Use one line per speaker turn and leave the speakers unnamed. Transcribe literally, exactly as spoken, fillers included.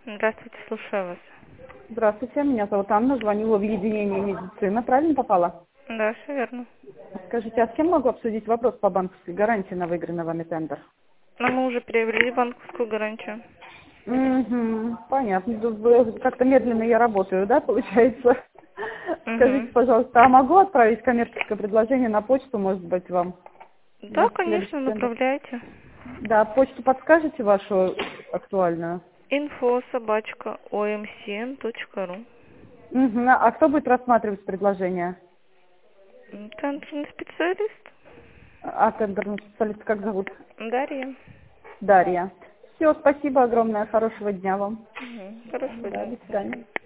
Здравствуйте, слушаю вас.
Здравствуйте, меня зовут Анна, звоню в объединение медицина. Правильно попала?
Да, все верно.
Скажите, а с кем могу обсудить вопрос по банковской гарантии на выигранный вами тендер?
Но мы уже приобрели банковскую гарантию.
Угу, понятно. Да вы- Как-то медленно я работаю, да, получается? Скажите,
Угу.
пожалуйста, а могу отправить коммерческое предложение на почту, может быть, вам
Да,
на
конечно,
следующий тендер?
направляйте.
Да, почту подскажете вашу актуальную?
Инфо собачка омсн.ру.
Угу. А кто будет рассматривать предложение?
Тендерный специалист.
А тендерный специалист как зовут?
Дарья.
Дарья. Все, спасибо огромное, хорошего дня вам.
Угу. Хорошего
Да,
дня.
до
До
свидания.
свидания.